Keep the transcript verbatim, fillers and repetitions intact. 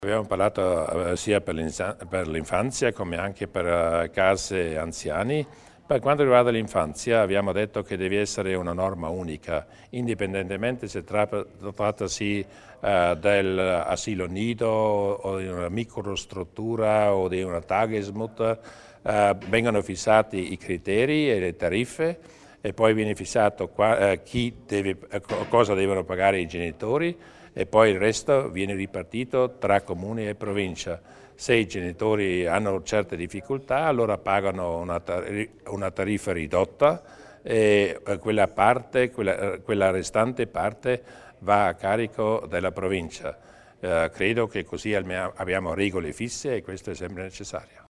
Abbiamo parlato eh, sia per l'infanzia come anche per eh, case anziani. Per quanto riguarda l'infanzia abbiamo detto che deve essere una norma unica, indipendentemente se tratta, trattasi eh, dell'asilo nido o di una microstruttura o di una Tagesmutter, eh, vengono fissati i criteri e le tariffe e poi viene fissato qua, eh, chi deve, eh, cosa devono pagare i genitori e poi il resto viene ripartito tra comuni e provincia. Se i genitori hanno certe difficoltà allora pagano una, tar una tariffa ridotta e quella, parte, quella, quella restante parte va a carico della provincia. Eh, credo che così abbiamo regole fisse e questo è sempre necessario.